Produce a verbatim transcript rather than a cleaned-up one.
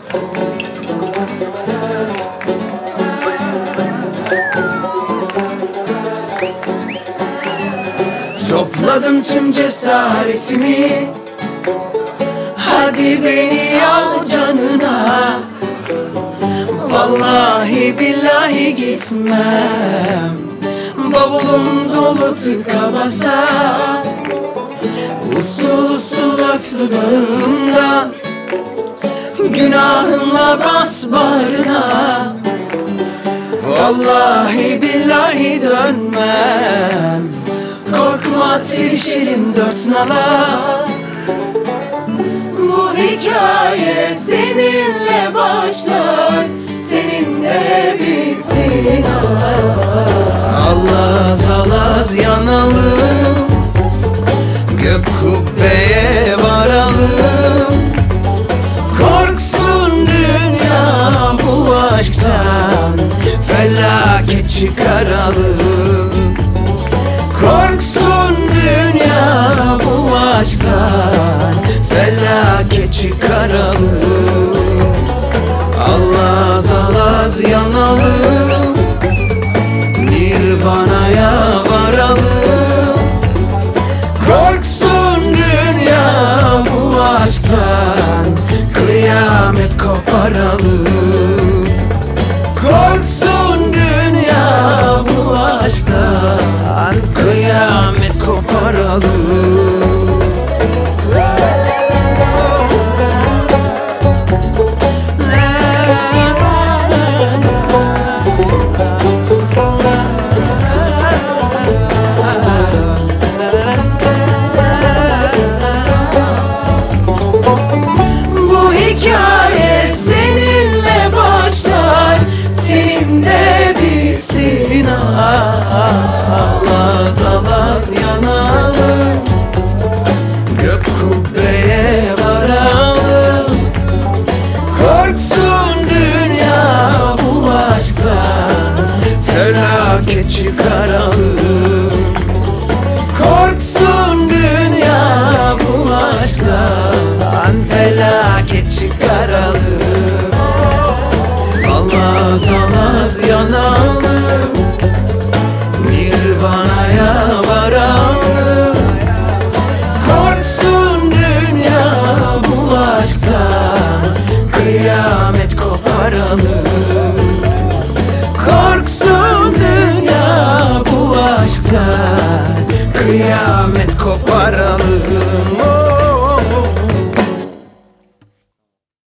Topladım tüm cesaretimi, hadi beni al canına. Vallahi billahi gitmem, bavulum dolu tıka basa. Usul usul öp dudağımdan, günahımla bas bağrına. Vallahi billahi dönmem, korkma sevişelim dört nala. Bu hikaye seninle başlar, seninle bitsin. Alaz alaz yanalım, gök kubbeye varalım. Korksun dünya bu aşktan, felaket çıkaralım. Korksun dünya bu aşktan, felaket çıkaralım. Alaz alaz yanalım, Nirvana'ya varalım. Korksun dünya bu aşktan, kıyamet koparalım. Korksun dünya bu aşktan, kıyamet koparalım. Bu hikaye seninle başlar, teninde bitsin. Alaz alaz yanalım, gök kubbeye varalım. Korksun dünya bu aşktan, felaket çıkaralım. Korksun dünya bu aşktan, felaket çıkaralım. Alaz alaz yanalım, Nirvana'ya varalım. Korksun dünya bu aşktan, kıyamet koparalım. Korksun dünya bu aşktan, kıyamet koparalım.